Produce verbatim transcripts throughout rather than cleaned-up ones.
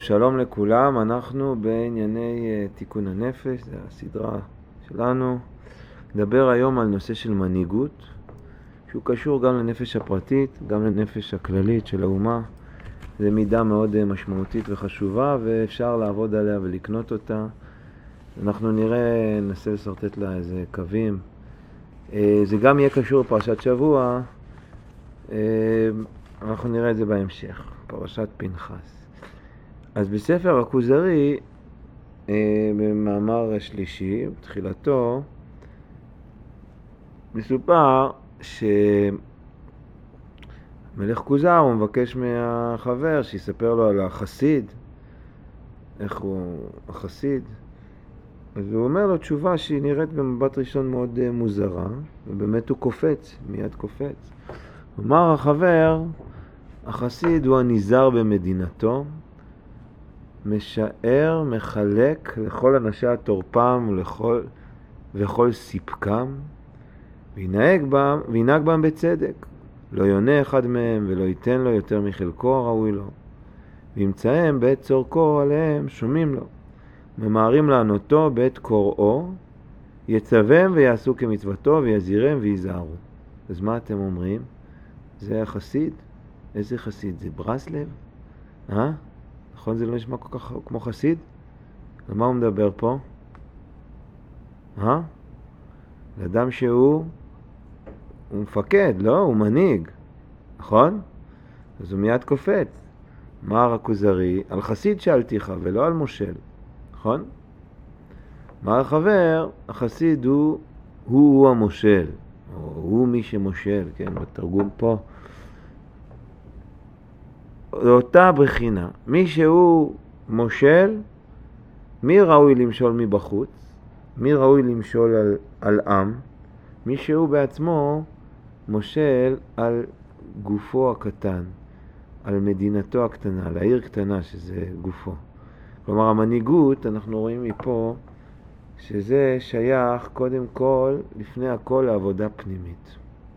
שלום לכולם, אנחנו בענייני uh, תיקון הנפש, זה הסדרה שלנו. נדבר היום על נושא של מנהיגות, שהוא קשור גם לנפש הפרטית, גם לנפש הכללית של האומה. זה מידה מאוד uh, משמעותית וחשובה, ואפשר לעבוד עליה ולקנות אותה. אנחנו נראה, ננסה לסרטט לה איזה קווים. Uh, זה גם יהיה קשור לפרשת שבוע, uh, אנחנו נראה את זה בהמשך, פרשת פנחס. אז בספר הכוזרי, במאמר השלישי, בתחילתו, מסופר שמלך כוזר הוא מבקש מהחבר שיספר לו על החסיד, איך הוא החסיד. אז הוא אומר לו תשובה שהיא נראית במבט ראשון מאוד מוזרה, ובאמת הוא קופץ, מיד קופץ. הוא אמר החבר, החסיד הוא הניזר במדינתו, משער, מחלק לכל אנשי התורפם ולכל, וכל סיפקם, וינהג בם, וינהג בם בצדק. לא יונה אחד מהם ולא ייתן לו יותר מחלקו הראוי לו. וימצאם בעת צורכו עליהם שומעים לו. ממהרים לענותו בעת קוראו, יצבם ויעשו כמצוותו ויזהירם ויזהרו. אז מה אתם אומרים? זה החסיד? איזה חסיד? זה ברסלב? אה? נכון, זה לא נשמע כל כך כמו חסיד? על מה הוא מדבר פה? אה? לאדם שהוא הוא מפקד, לא? הוא מנהיג, נכון? אז הוא מיד קופץ. אמר הכוזרי, על חסיד שאלתיך ולא על מושל, נכון? אמר החבר, החסיד הוא, הוא, הוא המושל, או הוא מי שמושל, כן, בתרגום פה. לאותה בחינה, מי שהוא מושל, מי ראוי למשול מבחוץ, מי ראוי למשול על, על עם, מי שהוא בעצמו מושל על גופו הקטן, על מדינתו הקטנה, על העיר קטנה שזה גופו. כלומר המנהיגות, אנחנו רואים מפה שזה שייך קודם כל, לפני הכל לעבודה פנימית.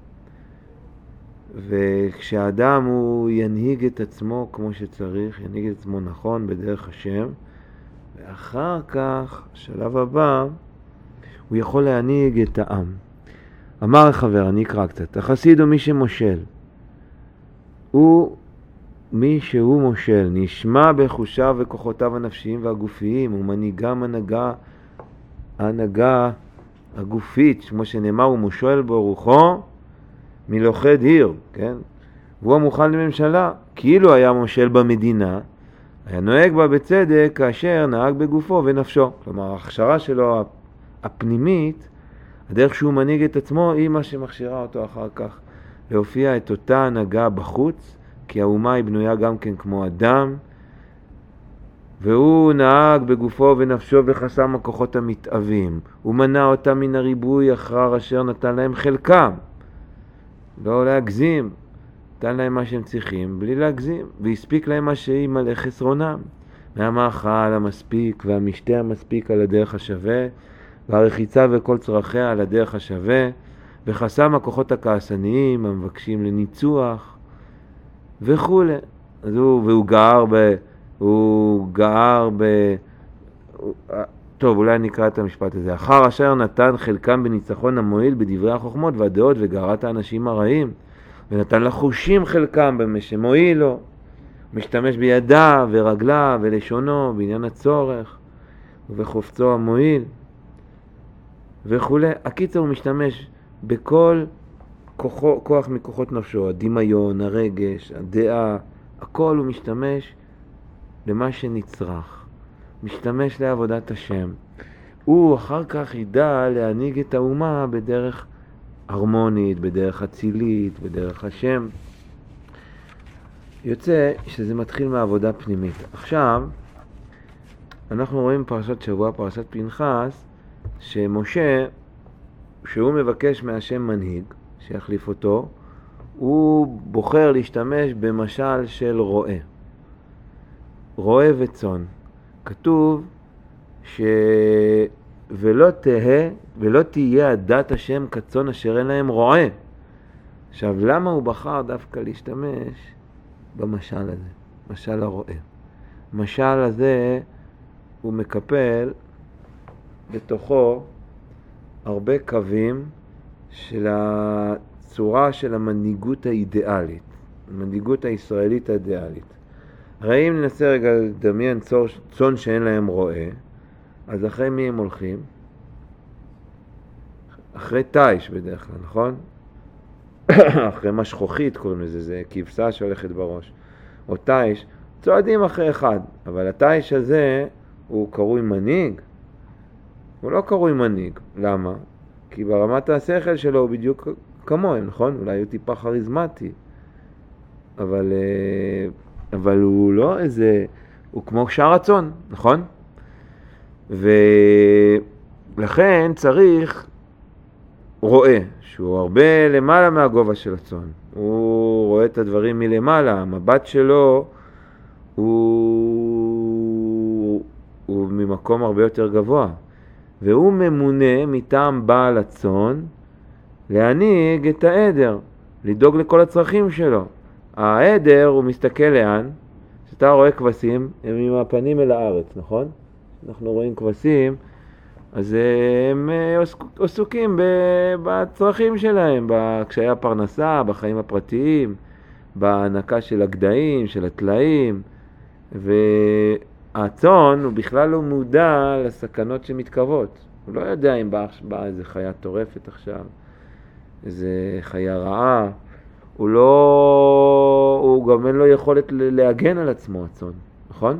וכשהאדם הוא ינהיג את עצמו כמו שצריך, ינהיג את עצמו נכון בדרך השם, ואחר כך, שלב הבא, הוא יכול להנהיג את העם. אמר החבר, אני אקרא קצת, החסיד הוא מי שמושל. הוא מי שהוא מושל, נשמע בחושיו וכוחותיו הנפשיים והגופיים, הוא מנהיגם הנהגה, ההנהגה הגופית, כמו שנאמר, הוא מושל ברוחו, מלוכד עיר, כן? והוא המוכן לממשלה, כאילו היה מושל במדינה, היה נוהג בה בצדק כאשר נהג בגופו ונפשו. כלומר, ההכשרה שלו הפנימית, הדרך שהוא מנהיג את עצמו, היא מה שמכשירה אותו אחר כך להופיע את אותה הנהגה בחוץ, כי האומה היא בנויה גם כן כמו אדם, והוא נהג בגופו ונפשו וחסם הכוחות המתאבים. הוא מנע אותם מן הריבוי אחר אשר נתן להם חלקם. לא להגזים, נתן להם מה שהם צריכים בלי להגזים, והספיק להם מה שהיא מלא חסרונם, מהמאכל המספיק והמשתה המספיק על הדרך השווה, והרחיצה וכל צרכיה על הדרך השווה, וחסם הכוחות הכעסניים המבקשים לניצוח וכו'. אז הוא, והוא גאר ב... הוא גאר ב... טוב, אולי נקרא את המשפט הזה. אחר אשר נתן חלקם בניצחון המועיל בדברי החוכמות והדעות וגארת האנשים הרעים, ונתן לחושים חלקם במה שמועיל לו, משתמש בידיו ורגליו ולשונו בעניין הצורך ובחופצו המועיל וכו'. הקיצר הוא משתמש בכל כוחו, כוח מכוחות נפשו, הדמיון, הרגש, הדעה, הכל הוא משתמש למה שנצרך. משתמש לעבודת השם. הוא אחר כך ידע להנהיג את האומה בדרך הרמונית, בדרך אצילית, בדרך השם. יוצא שזה מתחיל מעבודה פנימית. עכשיו, אנחנו רואים פרשת שבוע, פרשת פנחס, שמשה, שהוא מבקש מהשם מנהיג, שיחליף אותו, הוא בוחר להשתמש במשל של רועה. רועה וצאן. כתוב ש... ולא תהיה, ולא תהיה עדת השם כצאן אשר אין להם רועה. עכשיו, למה הוא בחר דווקא להשתמש במשל הזה, משל הרועה? המשל הזה הוא מקפל בתוכו הרבה קווים של הצורה של המנהיגות האידיאלית, המנהיגות הישראלית האידיאלית. הרי אם ננסה רגע לדמיין צאן שאין להם רועה, אז אחרי מי הם הולכים? אחרי תיש בדרך כלל, נכון? אחרי משכוכית קוראים לזה, זה כבשה שהולכת בראש. או תיש, צועדים אחרי אחד, אבל התיש הזה הוא קרוי מנהיג. הוא לא קרוי מנהיג. למה? כי ברמת השכל שלו הוא בדיוק כמוהם, נכון? אולי הוא טיפה חריזמטי. אבל, אבל הוא לא איזה, הוא כמו שאר הצאן, נכון? ולכן צריך רואה, שהוא הרבה למעלה מהגובה של הצאן. הוא רואה את הדברים מלמעלה, המבט שלו הוא, הוא ממקום הרבה יותר גבוה. והוא ממונה מטעם בעל הצאן להנהיג את העדר, לדאוג לכל הצרכים שלו. העדר הוא מסתכל לאן? כשאתה רואה כבשים, הם עם הפנים אל הארץ, נכון? אנחנו רואים כבשים, אז הם עסוקים בצרכים שלהם, בקשיי הפרנסה, בחיים הפרטיים, בהנקה של הגדיים, של הטלאים, והצאן הוא בכלל לא מודע לסכנות שמתקרבות. הוא לא יודע אם באה בא איזה חיה טורפת עכשיו, איזה חיה רעה, הוא לא, הוא גם אין לו יכולת להגן על עצמו, הצאן, נכון?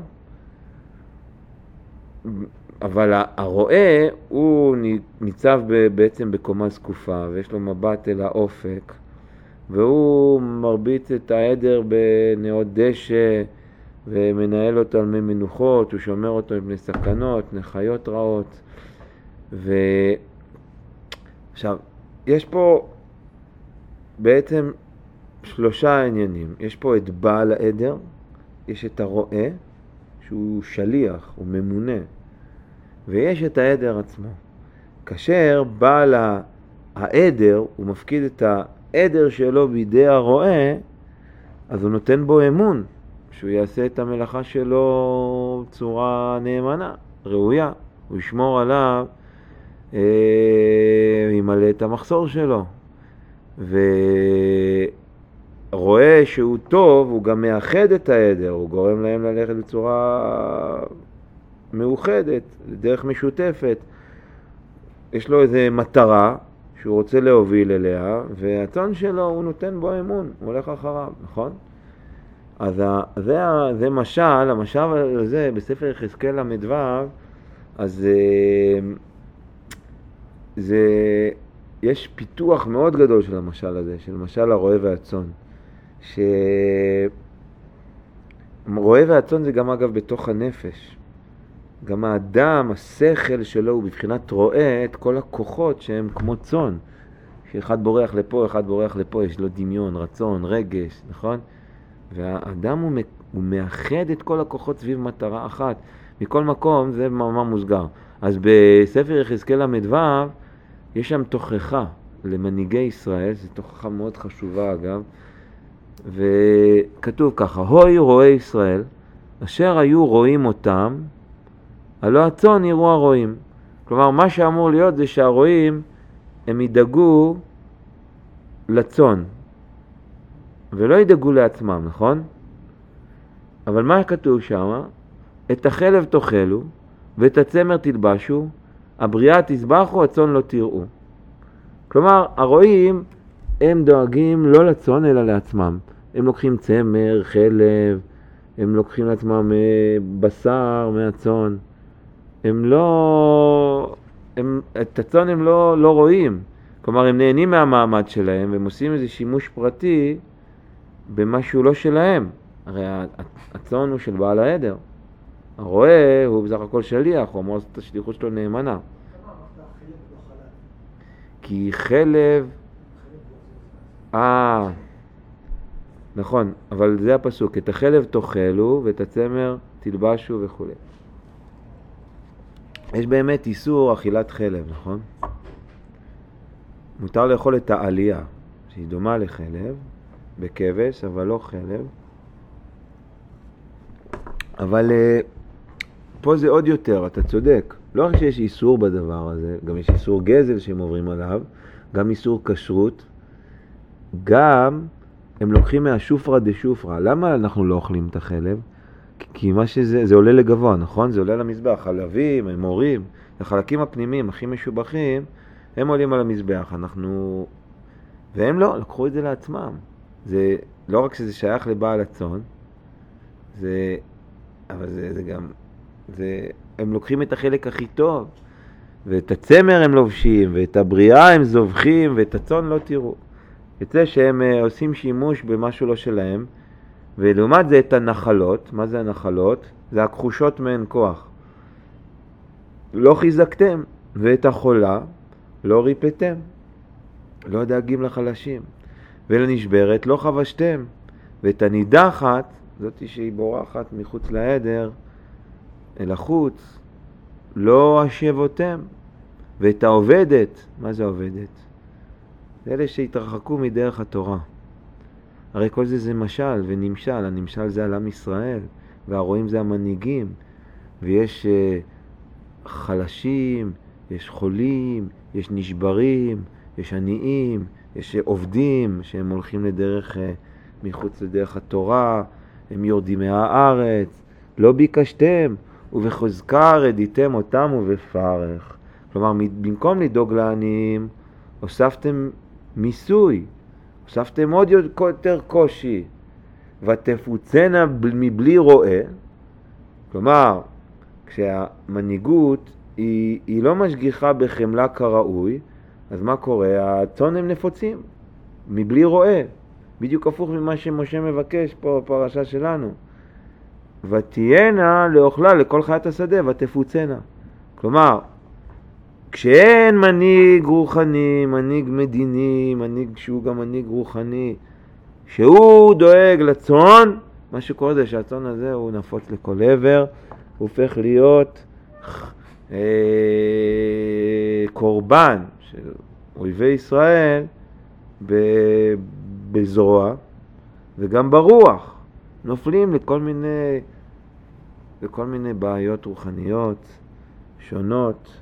אבל הרועה הוא ניצב בעצם בקומה זקופה, ויש לו מבט אל האופק, והוא מרביץ את העדר בנאות דשא, ומנהל אותו על מי מנוחות, הוא שומר אותו מפני סכנות, מחיות רעות. ועכשיו, יש פה בעצם שלושה עניינים. יש פה את בעל העדר, יש את הרועה, שהוא שליח, הוא ממונה, ויש את העדר עצמו. כאשר בעל העדר, הוא מפקיד את העדר שלו בידי הרועה, אז הוא נותן בו אמון, שהוא יעשה את המלאכה שלו בצורה נאמנה, ראויה. הוא ישמור עליו, אה, ימלא את המחסור שלו. ורואה שהוא טוב, הוא גם מאחד את העדר, הוא גורם להם ללכת בצורה מאוחדת, דרך משותפת. יש לו איזו מטרה שהוא רוצה להוביל אליה, והצאן שלו הוא נותן בו אמון, הוא הולך אחריו, נכון? אז זה, זה משל, המשל הזה בספר יחזקאל למדו, אז זה, יש פיתוח מאוד גדול של המשל הזה, של משל הרועה והצאן. שרועה והצאן זה גם אגב בתוך הנפש. גם האדם, השכל שלו הוא בבחינת רואה את כל הכוחות שהם כמו צאן. שאחד בורח לפה, אחד בורח לפה, יש לו דמיון, רצון, רגש, נכון? והאדם הוא, הוא מאחד את כל הכוחות סביב מטרה אחת. מכל מקום זה מאמר מוסגר. אז בספר יחזקאל למדו יש שם תוכחה למנהיגי ישראל, זו תוכחה מאוד חשובה אגב, וכתוב ככה, הוי רואי ישראל, אשר היו רואים אותם, הלא הצאן יראו הרועים. כלומר, מה שאמור להיות זה שהרועים הם ידאגו לצאן, ולא ידאגו לעצמם, נכון? אבל מה כתוב שם? את החלב תאכלו, ואת הצמר תלבשו, הבריאה תזבחו, הצאן לא תראו. כלומר, הרועים הם דואגים לא לצאן אלא לעצמם. הם לוקחים צמר, חלב, הם לוקחים לעצמם בשר מהצאן. הם לא, הם, את הצאן הם לא, לא רואים. כלומר, הם נהנים מהמעמד שלהם, והם עושים איזה שימוש פרטי במשהו לא שלהם. הרי הצאן הוא של בעל העדר. הרועה הוא בסך הכל שליח, הוא אמור את השליחות שלו נאמנה. כי חלב... אה, נכון, אבל זה הפסוק, את החלב תאכלו ואת הצמר תלבשו וכו'. יש באמת איסור אכילת חלב, נכון? מותר לאכול את העלייה, שהיא דומה לחלב, בכבש, אבל לא חלב. אבל פה זה עוד יותר, אתה צודק. לא רק שיש איסור בדבר הזה, גם יש איסור גזל שהם עוברים עליו, גם איסור כשרות, גם הם לוקחים מהשופרה דשופרה. למה אנחנו לא אוכלים את החלב? כי מה שזה, זה עולה לגבוה, נכון? זה עולה למזבח. חלבים, הם מורים, החלקים הפנימיים הכי משובחים, הם עולים על המזבח. אנחנו... והם לא, לקחו את זה לעצמם. זה לא רק שזה שייך לבעל הצאן, זה... אבל זה, זה גם... זה... הם לוקחים את החלק הכי טוב, ואת הצמר הם לובשים, ואת הבריאה הם זובחים, ואת הצאן לא תראו. את זה שהם עושים שימוש במשהו לא שלהם, ולעומת זה את הנחלות. מה זה הנחלות? זה הכחושות מהן כוח. לא חיזקתם, ואת החולה לא ריפאתם. לא דאגים לחלשים. ולנשברת לא חבשתם. ואת הנידחת, זאת שהיא בורחת מחוץ לעדר, אל החוץ, לא השבותם. ואת העובדת, מה זה עובדת? זה אלה שהתרחקו מדרך התורה. הרי כל זה זה משל ונמשל. הנמשל זה על עם ישראל, והרואים זה המנהיגים. ויש uh, חלשים, יש חולים, יש נשברים, יש עניים, יש עובדים שהם הולכים לדרך, uh, מחוץ לדרך התורה, הם יורדים מהארץ. לא ביקשתם, ובחוזקה רדיתם אותם ובפרך. כלומר, במקום לדאוג לעניים, הוספתם מיסוי, הוספתם עוד יותר קושי, ותפוצנה מבלי רואה. כלומר, כשהמנהיגות היא, היא לא משגיחה בחמלה כראוי, אז מה קורה? הצאן הם נפוצים, מבלי רואה. בדיוק הפוך ממה שמשה מבקש פה בפרשה שלנו. ותהיינה לאוכלה לכל חיית השדה, ותפוצנה. כלומר, כשאין מנהיג רוחני, מנהיג מדיני, מנהיג שהוא גם מנהיג רוחני, שהוא דואג לצאן, מה שקורה זה שהצאן הזה הוא נפוץ לכל עבר, הוא הופך להיות אה, קורבן של אויבי ישראל ב, בזרוע וגם ברוח. נופלים לכל מיני, לכל מיני בעיות רוחניות שונות.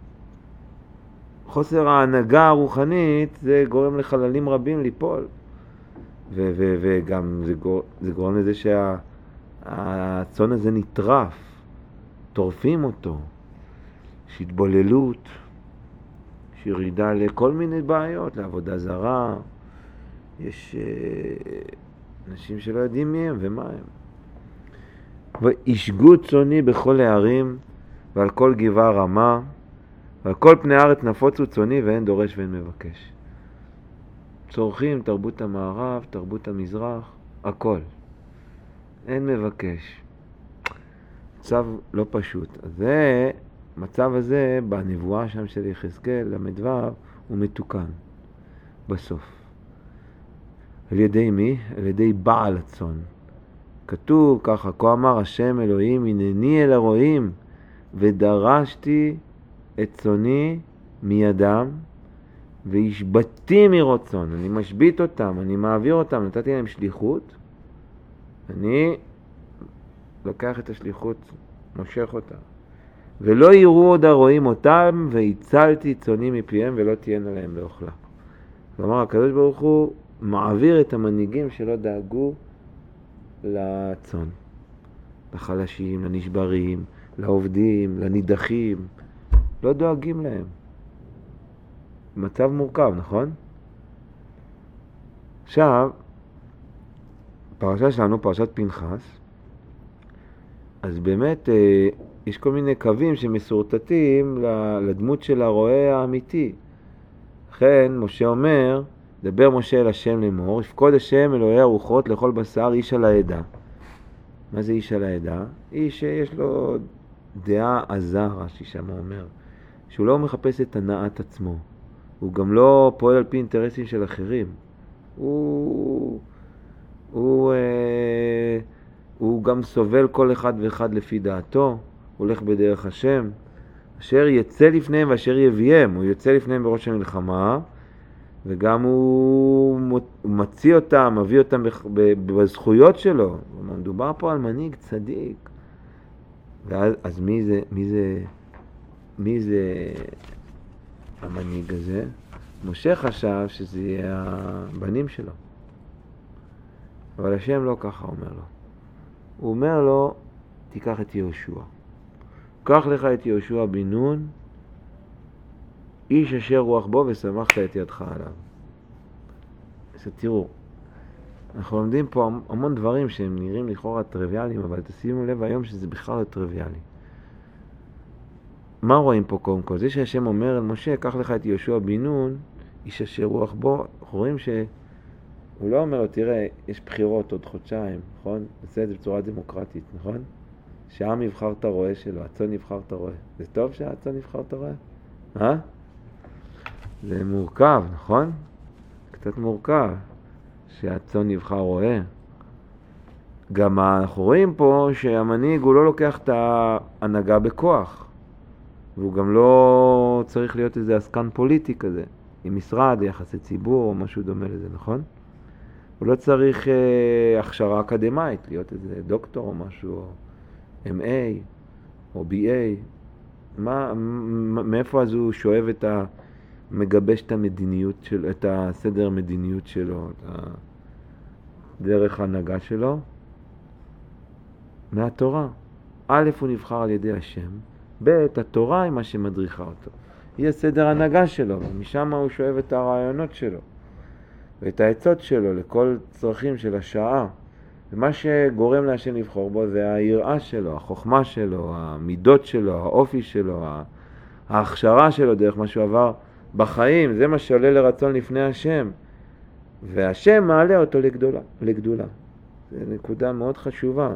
חוסר ההנהגה הרוחנית זה גורם לחללים רבים ליפול. ו- ו- וגם זה, גור- זה גורם לזה שהצאן הזה נטרף, טורפים אותו, יש התבוללות, יש ירידה לכל מיני בעיות, לעבודה זרה, יש uh, אנשים שלא יודעים מי הם ומה הם. וישגו צאני בכל הערים ועל כל גבעה רמה, ועל כל פני הארץ נפוצו צאני ואין דורש ואין מבקש. צורכים תרבות המערב, תרבות המזרח, הכל. אין מבקש. מצב לא פשוט. אז זה, מצב הזה, בנבואה שם של יחזקאל, למדבר, הוא מתוקן. בסוף. על ידי מי? על ידי בעל הצאן. כתוב ככה, כה אמר השם אלוהים, הנני אל הרועים, ודרשתי את צאני מידם, והשבתי מרצון. אני משבית אותם, אני מעביר אותם, נתתי להם שליחות, אני לוקח את השליחות, מושך אותה. ולא יראו עוד הרועים אותם, והצלתי צאני מפיהם, ולא תהיינה להם לאוכלה. כלומר, הקדוש ברוך הוא מעביר את המנהיגים שלא דאגו לצאן, לחלשים, לנשברים, לעובדים, לנידחים, לא דואגים להם. מצב מורכב, נכון? עכשיו, פרשה שלנו, פרשת פנחס, אז באמת אה, יש כל מיני קווים שמסורטטים לדמות של הרועה האמיתי. לכן משה אומר, דבר משה אל השם לאמור, יפקוד השם אלוהי הרוחות לכל בשר איש על העדה. מה זה איש על העדה? איש שיש לו דעה עזה, רש"י שם אומר, שהוא לא מחפש את הנעת עצמו. הוא גם לא פועל על פי אינטרסים של אחרים. הוא, הוא, אה, הוא גם סובל כל אחד ואחד לפי דעתו, הוא הולך בדרך השם, אשר יצא לפניהם ואשר יביהם. הוא יוצא לפניהם בראש המלחמה, וגם הוא, הוא מציא אותם, מביא אותם בזכויות שלו. מדובר פה על מנהיג צדיק, ואז אז מי זה, מי זה, מי זה המנהיג הזה? משה חשב שזה יהיה הבנים שלו. אבל השם לא ככה אומר לו. הוא אומר לו, תיקח את יהושע. קח לך את יהושע בן נון, איש אשר רוח בו ושמחת את ידך עליו. אז תראו, אנחנו לומדים פה המון דברים שהם נראים לכאורה טריוויאליים, אבל תשימו לב היום שזה בכלל לא טריוויאלי. מה רואים פה קודם כל? זה שהשם אומר אל משה, קח לך את יהושע בן נון, איש אשר רוח בו, אנחנו רואים שהוא לא אומר לו, תראה, יש בחירות עוד חודשיים, נכון? נעשה את זה בצורה דמוקרטית, נכון? שהעם יבחר את הרועה שלו, הצאן יבחר את הרועה. זה טוב שהצאן יבחר את הרועה? אה? זה מורכב, נכון? קצת מורכב שהצאן יבחר רועה. גם אנחנו רואים פה שהמנהיג הוא לא לוקח את ההנהגה בכוח. והוא גם לא צריך להיות איזה עסקן פוליטי כזה, עם משרד, יחסי ציבור או משהו דומה לזה, נכון? הוא לא צריך אה, הכשרה אקדמית, להיות איזה דוקטור או משהו, או אם איי או בי איי. מה, מאיפה אז הוא שואב את ה... מגבש את המדיניות של, את הסדר המדיניות שלו, את דרך ההנהגה שלו? מהתורה. א', הוא נבחר על ידי השם, ב', התורה היא מה שמדריכה אותו. היא הסדר ההנהגה שלו, ומשם הוא שואב את הרעיונות שלו, ואת העצות שלו לכל צרכים של השעה. ומה שגורם להשם לבחור בו זה היראה שלו, החוכמה שלו, המידות שלו, האופי שלו, ההכשרה שלו דרך מה שהוא עבר בחיים. זה מה שעולה לרצון לפני השם. והשם מעלה אותו לגדולה, לגדולה. זו נקודה מאוד חשובה.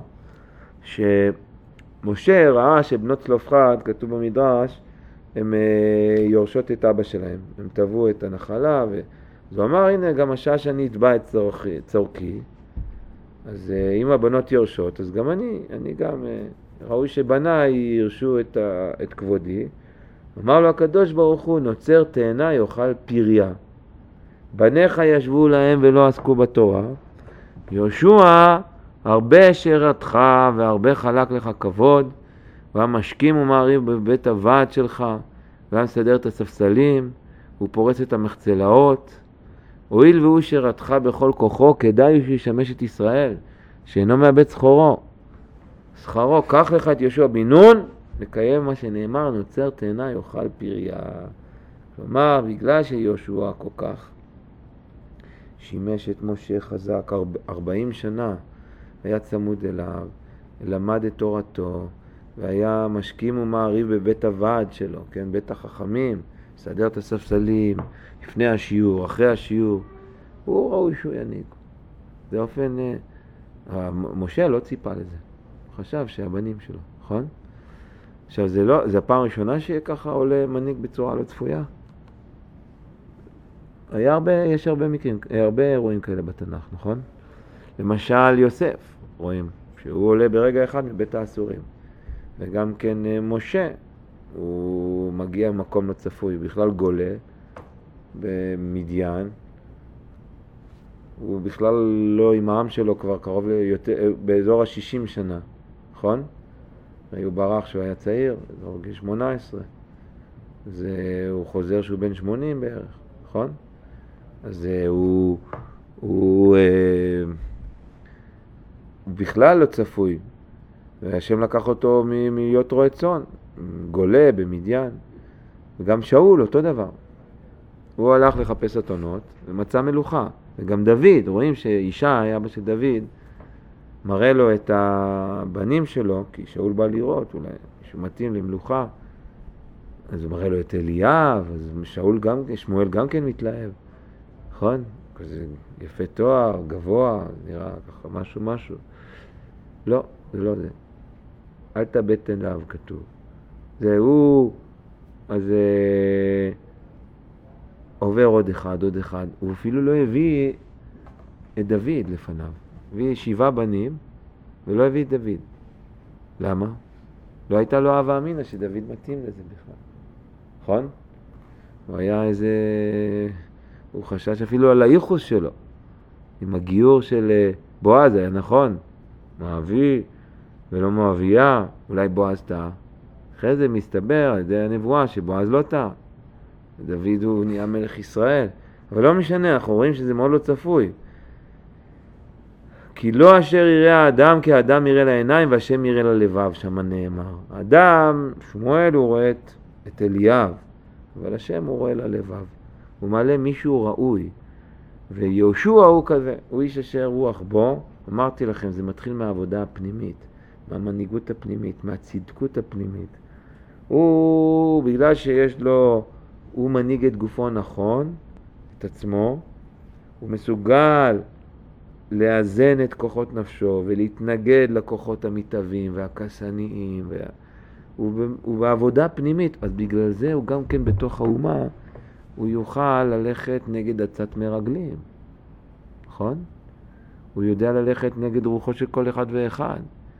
שמשה ראה שבנות צלופחד, כתוב במדרש, הם יורשות את אבא שלהם. הם טבעו את הנחלה, אז הוא אמר, הנה גם השעה שאני אתבע את צורכי, צורכי. אז אם הבנות יורשות, אז גם אני, אני גם, ראוי שבניי ירשו את, ה, את כבודי. אמר לו הקדוש ברוך הוא, נוצר תאנה יאכל פריה. בניך ישבו להם ולא עסקו בתורה. יהושע, הרבה שירתך והרבה חלק לך כבוד, והיה משכים ומעריב בבית הוועד שלך, והיה מסדר את הספסלים, הוא פורס את המחצלאות. הואיל והוא שירתך בכל כוחו, כדאי שישמש את ישראל, שאינו מאבד שכרו. שכרו, קח לך את יהושע בן נון, לקיים מה שנאמר, נוצר תאנה יאכל פריה. כלומר, בגלל שיהושע כל כך שימש את משה חזק ארבעים שנה, היה צמוד אליו, למד את תורתו, והיה משכים ומעריב בבית הוועד שלו, כן, בית החכמים, סדר את הספסלים, לפני השיעור, אחרי השיעור, הוא ראוי שהוא ינהיג. זה אופן, משה לא ציפה לזה, הוא חשב שהבנים שלו, נכון? עכשיו, זה לא, זה הפעם הראשונה שיהיה ככה עולה מנהיג בצורה לא צפויה. היה הרבה, יש הרבה מקרים, הרבה אירועים כאלה בתנ"ך, נכון? למשל יוסף, רואים, שהוא עולה ברגע אחד מבית האסורים. וגם כן משה, הוא מגיע ממקום לא צפוי, בכלל גולה במדיין. הוא בכלל לא עם העם שלו כבר קרוב ליותר, באזור ה-שישים שנה, נכון? הוא ברח שהוא היה צעיר, באזור גיל שמונה עשרה. אז הוא חוזר שהוא בן שמונים בערך, נכון? אז הוא, הוא, הוא בכלל לא צפוי. והשם לקח אותו מיות רועה צאן, גולה במדיין. וגם שאול, אותו דבר. הוא הלך לחפש אתונות ומצא מלוכה. וגם דוד, רואים שאישה, אבא של דוד, מראה לו את הבנים שלו, כי שאול בא לראות, אולי שהוא מתאים למלוכה. אז הוא מראה לו את אליאב, אז שאול גם, שמואל גם כן מתלהב. נכון? כזה יפה תואר, גבוה, נראה ככה משהו משהו. לא, זה לא זה. אל תאבד עיניו, כתוב. זה הוא, אז אה, עובר עוד אחד, עוד אחד. הוא אפילו לא הביא את דוד לפניו. הביא שבעה בנים, ולא הביא את דוד. למה? לא הייתה לו אהבה אמינה שדוד מתאים לזה בכלל. נכון? הוא היה איזה... הוא חשש אפילו על הייחוס שלו. עם הגיור של בועז, היה נכון. מאבי, ולא מואביה, אולי בועז טעה. אחרי זה מסתבר על ידי הנבואה שבועז לא טעה. דוד הוא נהיה מלך ישראל. אבל לא משנה, אנחנו רואים שזה מאוד לא צפוי. כי לא אשר יראה האדם כי האדם יראה לעיניים והשם יראה ללבב, שם נאמר. האדם, שמואל הוא רואה את, את אליאב, אבל השם הוא רואה ללבב. הוא מעלה מישהו ראוי. ויהושע הוא כזה, הוא איש אשר רוח בו. אמרתי לכם, זה מתחיל מהעבודה הפנימית, מהמנהיגות הפנימית, מהצדקות הפנימית. הוא, בגלל שיש לו, הוא מנהיג את גופו נכון, את עצמו, הוא מסוגל לאזן את כוחות נפשו ולהתנגד לכוחות המתאבים והכסניים, וה... הוא, הוא בעבודה פנימית, אז בגלל זה הוא גם כן בתוך האומה, הוא יוכל ללכת נגד עצת מרגלים, נכון? הוא יודע ללכת נגד רוחו של כל אחד ואחד.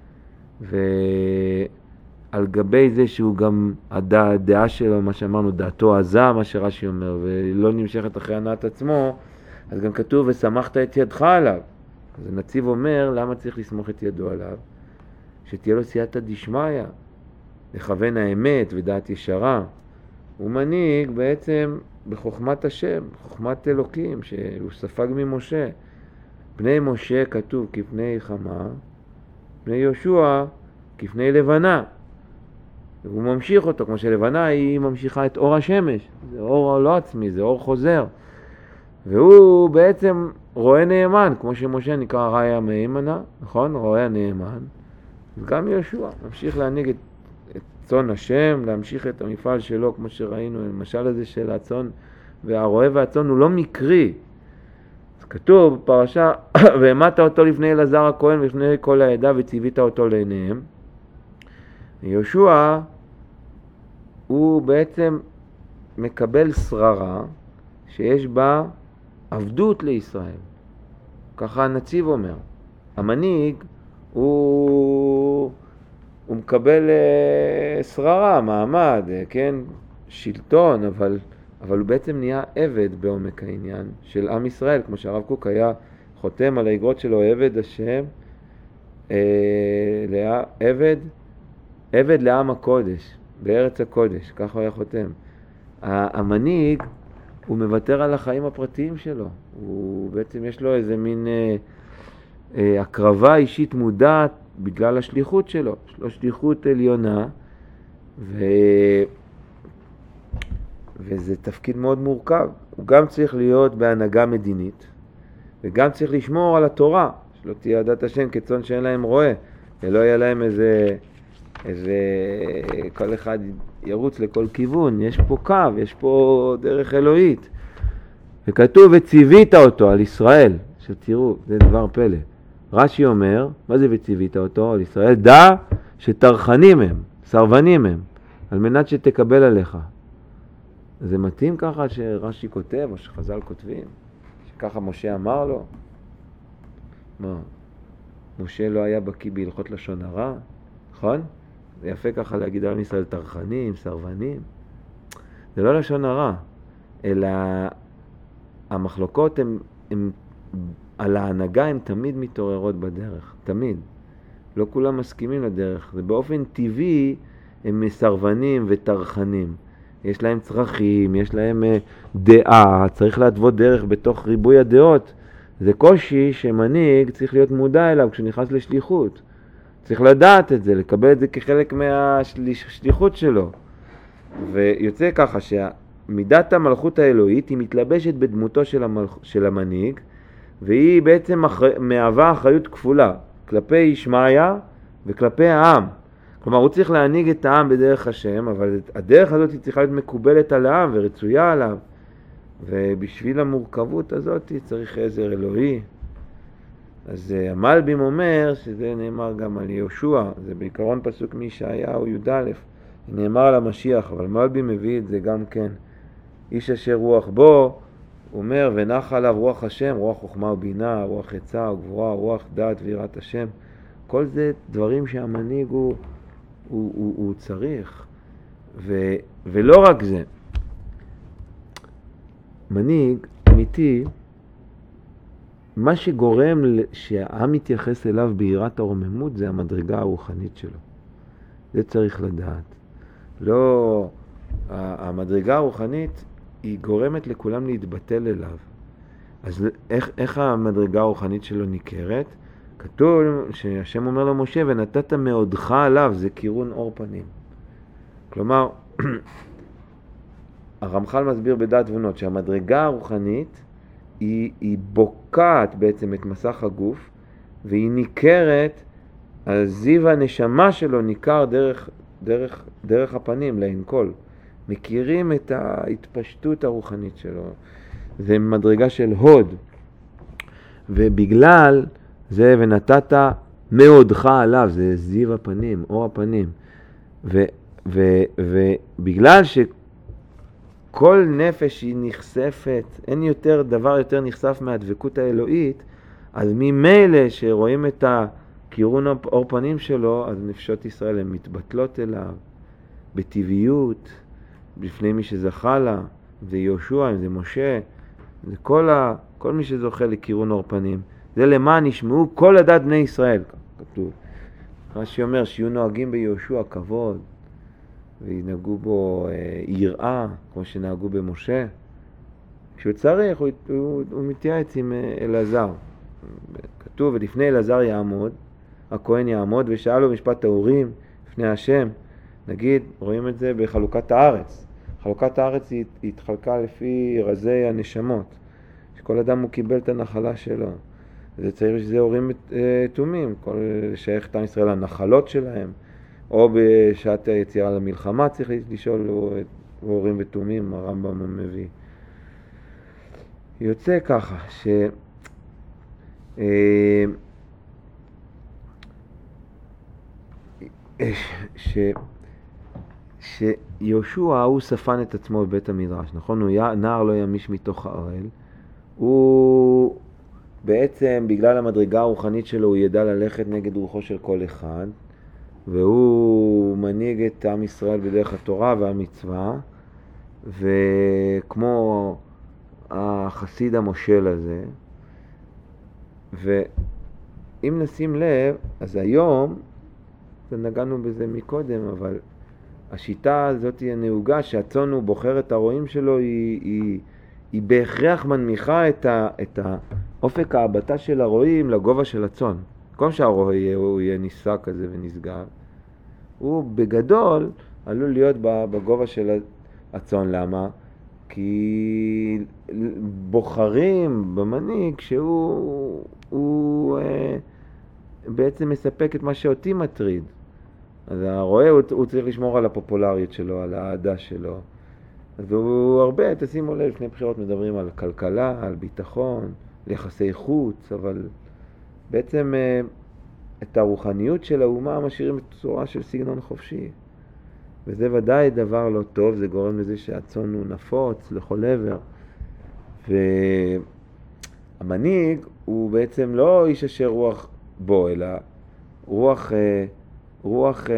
ועל גבי זה שהוא גם, הדעה, הדעה שלו, מה שאמרנו, דעתו עזה, מה שרש"י אומר, ולא נמשכת אחרי הנעת עצמו, אז גם כתוב, ושמחת את ידך עליו. אז הנציב אומר, למה צריך לסמוך את ידו עליו? שתהיה לו סייעתא דשמיא, לכוון האמת ודעת ישרה. הוא מנהיג בעצם בחוכמת השם, חוכמת אלוקים, שהוא ספג ממשה. פני משה כתוב כפני חמה, פני יהושע כפני לבנה. הוא ממשיך אותו, כמו שלבנה היא ממשיכה את אור השמש. זה אור לא עצמי, זה אור חוזר. והוא בעצם רואה נאמן, כמו שמשה נקרא ראיה מהימנה, נכון? רואה נאמן. גם יהושע ממשיך להנהיג את, את צאן השם, להמשיך את המפעל שלו, כמו שראינו, למשל הזה של הצאן, והרועה והצאן הוא לא מקרי. אז כתוב בפרשה, והעמדת אותו לפני אלעזר הכהן ולפני כל העדה וציווית אותו לעיניהם. יהושע הוא בעצם מקבל שררה שיש בה עבדות לישראל. ככה הנציב אומר. המנהיג הוא, הוא מקבל שררה, מעמד, כן, שלטון, אבל, אבל הוא בעצם נהיה עבד בעומק העניין של עם ישראל, כמו שהרב קוק היה חותם על האגרות שלו, עבד השם, אה, עבד, עבד לעם הקודש, בארץ הקודש, ככה הוא היה חותם. המנהיג הוא מוותר על החיים הפרטיים שלו, הוא בעצם יש לו איזה מין אה, אה, הקרבה אישית מודעת בגלל השליחות שלו, יש לו שליחות עליונה, ו... וזה תפקיד מאוד מורכב. הוא גם צריך להיות בהנהגה מדינית, וגם צריך לשמור על התורה, שלא תהיה עדת השם כצאן שאין להם רועה, ולא יהיה להם איזה, איזה, כל אחד ירוץ לכל כיוון, יש פה קו, יש פה דרך אלוהית. וכתוב וציווית אותו על ישראל, שתראו, זה דבר פלא. רש"י אומר, מה זה וציווית אותו על ישראל? דע שטרחנים הם, סרבנים הם, על מנת שתקבל עליך. זה מתאים ככה שרש"י כותב, או שחז"ל כותבים, שככה משה אמר לו? מה? משה לא היה בקיא בהלכות לשון הרע, נכון? זה יפה ככה להגיד על ישראל טרחנים, סרבנים. זה לא לשון הרע, אלא המחלוקות הם, הם, על ההנהגה הן תמיד מתעוררות בדרך, תמיד. לא כולם מסכימים לדרך, זה באופן טבעי הם סרבנים וטרחנים. יש להם צרכים, יש להם דעה, צריך להתוות דרך בתוך ריבוי הדעות. זה קושי שמנהיג צריך להיות מודע אליו כשנכנס לשליחות. צריך לדעת את זה, לקבל את זה כחלק מהשליחות שלו. ויוצא ככה שמידת המלכות האלוהית היא מתלבשת בדמותו של, המלכ... של המנהיג, והיא בעצם אחר... מהווה אחריות כפולה, כלפי ישמעיה וכלפי העם. כלומר, הוא צריך להנהיג את העם בדרך השם, אבל הדרך הזאת היא צריכה להיות מקובלת על העם ורצויה עליו. ובשביל המורכבות הזאת צריך עזר אלוהי. אז המלבים אומר שזה נאמר גם על יהושע, זה בעיקרון פסוק מישעיהו י"א, נאמר על המשיח, אבל מלבים מביא את זה גם כן. איש אשר רוח בו, הוא אומר, ונח עליו רוח השם, רוח חוכמה ובינה, רוח עצה וגבורה, רוח דעת ויראת השם. כל זה דברים שהמנהיג הוא, הוא, הוא, הוא צריך. ו, ולא רק זה, מנהיג אמיתי מה שגורם שהעם מתייחס אליו ביראת הרוממות זה המדרגה הרוחנית שלו. זה צריך לדעת. לא, המדרגה הרוחנית היא גורמת לכולם להתבטל אליו. אז איך, איך המדרגה הרוחנית שלו ניכרת? כתוב שהשם אומר למשה, ונתת מעודך עליו, זה כירון אור פנים. כלומר, הרמח"ל מסביר בדעת תבונות שהמדרגה הרוחנית היא, היא בוקעת בעצם את מסך הגוף, והיא ניכרת, הזיו הנשמה שלו ניכר דרך, דרך, דרך הפנים, לעין כל. מכירים את ההתפשטות הרוחנית שלו. זה מדרגה של הוד. ובגלל זה ונתת מעודך עליו, זה זיו הפנים, אור הפנים. ו, ו, ובגלל שכל נפש היא נחשפת, אין יותר דבר יותר נחשף מהדבקות האלוהית, אז ממילא שרואים את הכירון אור פנים שלו, אז נפשות ישראל הן מתבטלות אליו, בטבעיות, בפני מי שזכה לה, זה יהושע, זה משה, זה כל, ה, כל מי שזוכה לכירון אור פנים. זה למען ישמעו כל עדת בני ישראל, כתוב. רש"י אומר שיהיו נוהגים ביהושע כבוד, וינהגו בו אה, יראה, כמו שנהגו במשה. כשהוא צריך, הוא, הוא, הוא מתייעץ עם אה, אלעזר. כתוב, ולפני אלעזר יעמוד, הכהן יעמוד, ושאלו משפט ההורים לפני השם. נגיד, רואים את זה בחלוקת הארץ. חלוקת הארץ היא התחלקה לפי רזי הנשמות. שכל אדם הוא קיבל את הנחלה שלו. זה צריך שזה הורים תומים, כל שייך את עם ישראל הנחלות שלהם, או בשעת היצירה למלחמה צריך לשאול הורים ותומים, הרמב"ם מביא. יוצא ככה, ש... ש... שיהושע הוא ספן את עצמו בבית המדרש, נכון? הוא י... נער לא ימיש מתוך הארל, הוא בעצם בגלל המדרגה הרוחנית שלו הוא ידע ללכת נגד רוחו של כל אחד, והוא מנהיג את עם ישראל בדרך התורה והמצווה, וכמו החסיד המושל הזה, ואם נשים לב, אז היום, נגענו בזה מקודם, אבל השיטה הזאת היא הנהוגה שהצאן הוא בוחר את הרועים שלו, היא, היא, היא בהכרח מנמיכה את, ה, את האופק ההבטה של הרועים לגובה של הצאן. כל שהרוע יהיה, הוא יהיה ניסה כזה ונסגר, הוא בגדול עלול להיות בגובה של הצאן. למה? כי בוחרים במנהיג שהוא הוא, אה, בעצם מספק את מה שאותי מטריד. אז הרועה הוא, הוא צריך לשמור על הפופולריות שלו, על העדה שלו. אז הוא הרבה, תשימו לב, לפני בחירות מדברים על כלכלה, על ביטחון, על יחסי חוץ, אבל בעצם אה, את הרוחניות של האומה משאירים בצורה של סגנון חופשי. וזה ודאי דבר לא טוב, זה גורם לזה שהצאן הוא נפוץ לכל עבר. והמנהיג הוא בעצם לא איש אשר רוח בו, אלא רוח, רוח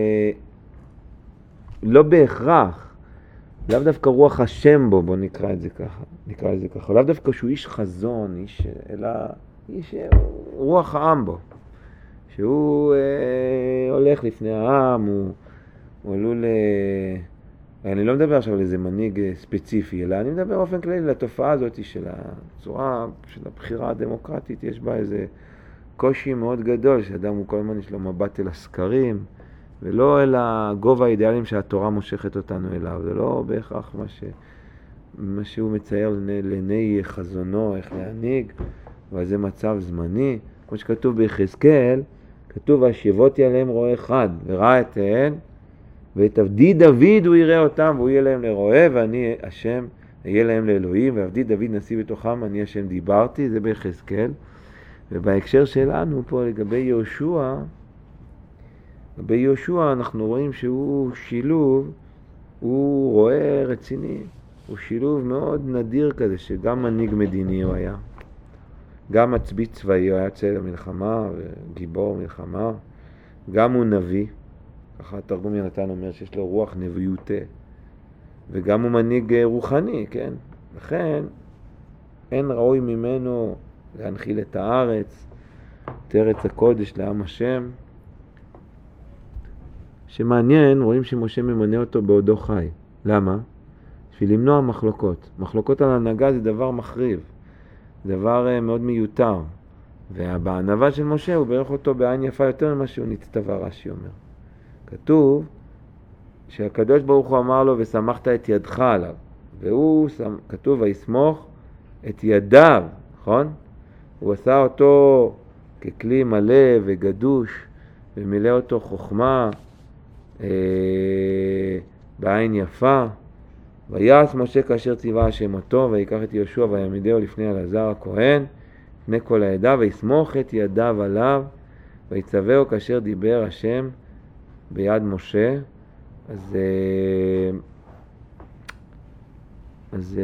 לא בהכרח, לאו דווקא רוח השם בו, בוא נקרא את זה ככה, נקרא את זה ככה, לאו דווקא שהוא איש חזון, איש, אלא איש רוח העם בו, שהוא אה, הולך לפני העם, הוא הוא עלול, אני לא מדבר עכשיו על איזה מנהיג ספציפי, אלא אני מדבר באופן כללי לתופעה הזאת של הצורה, של הבחירה הדמוקרטית, יש בה איזה קושי מאוד גדול, שאדם הוא כל הזמן יש לו מבט אל הסקרים, ולא אל הגובה האידיאלים שהתורה מושכת אותנו אליו, זה לא בהכרח מה, ש... מה שהוא מצייר לעיני, לעיני חזונו, איך להנהיג, אבל זה מצב זמני, כמו שכתוב ביחזקאל, כתוב, והשיבותי עליהם רועה אחד, וראה את ההן, ואת עבדי דוד הוא יראה אותם, והוא יהיה להם לרועה, ואני השם אהיה להם לאלוהים, ועבדי דוד נשיא בתוכם, אני השם דיברתי, זה ביחזקאל. ובהקשר שלנו פה לגבי יהושע, לגבי יהושע אנחנו רואים שהוא שילוב, הוא רואה רציני, הוא שילוב מאוד נדיר כזה, שגם מנהיג מדיני הוא היה, גם מצביא צבאי, הוא היה צל המלחמה, וגיבור מלחמה, גם הוא נביא, ככה התרגום יונתן אומר שיש לו רוח נביותה, וגם הוא מנהיג רוחני, כן? לכן אין ראוי ממנו להנחיל את הארץ, את ארץ הקודש לעם השם. שמעניין, רואים שמשה ממנה אותו בעודו חי. למה? בשביל למנוע מחלוקות. מחלוקות על הנהגה זה דבר מחריב, דבר מאוד מיותר. ובענווה של משה הוא ברך אותו בעין יפה יותר ממה שהוא נצטווה, רש"י אומר. כתוב שהקדוש ברוך הוא אמר לו ושמחת את ידך עליו, והוא, כתוב ויסמוך את ידיו, נכון? הוא עשה אותו ככלי מלא וגדוש ומילא אותו חוכמה אה, בעין יפה. ויעש משה כאשר ציווה השם אותו, ויקח את יהושע ויעמידהו לפני אלעזר הכהן לפני כל העדה, ויסמוך את ידיו עליו, ויצווהו כאשר דיבר השם ביד משה. אז אז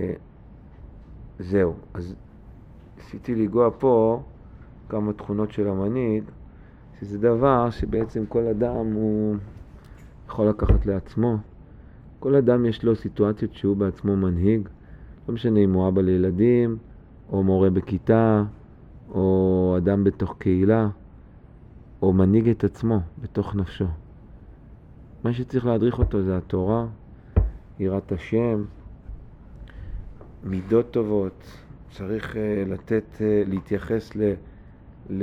זהו. אז עשיתי לגוע פה כמה תכונות של המנהיג, שזה דבר שבעצם כל אדם הוא יכול לקחת לעצמו. כל אדם יש לו סיטואציות שהוא בעצמו מנהיג, לא משנה אם הוא אבא לילדים, או מורה בכיתה, או אדם בתוך קהילה, או מנהיג את עצמו בתוך נפשו. מה שצריך להדריך אותו זה התורה, יראת השם, מידות טובות. צריך uh, לתת, uh, להתייחס ל, ל,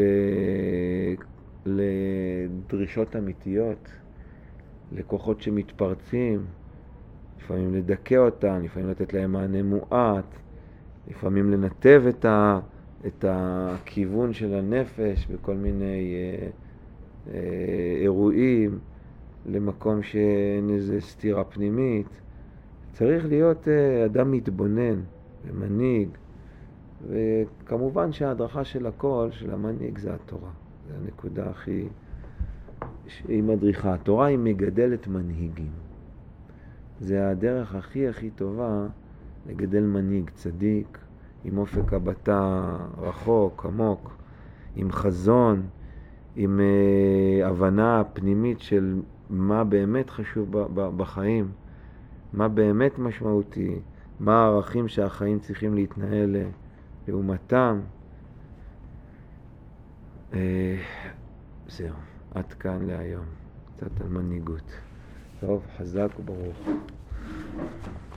לדרישות אמיתיות, לכוחות שמתפרצים, לפעמים לדכא אותם, לפעמים לתת להם מענה מועט, לפעמים לנתב את, ה, את הכיוון של הנפש בכל מיני אה, אה, אירועים, למקום שאין איזו סתירה פנימית. צריך להיות אה, אדם מתבונן ומנהיג, וכמובן שההדרכה של הכל, של המנהיג, זה התורה. זה הנקודה הכי, שהיא מדריכה. התורה היא מגדלת מנהיגים. זה הדרך הכי הכי טובה לגדל מנהיג צדיק, עם אופק הבטה רחוק, עמוק, עם חזון, עם אה, הבנה פנימית של מה באמת חשוב ב- ב- בחיים, מה באמת משמעותי, מה הערכים שהחיים צריכים להתנהל לעומתם. אה, זהו, עד כאן להיום. קצת על מנהיגות. טוב, חזק וברוך.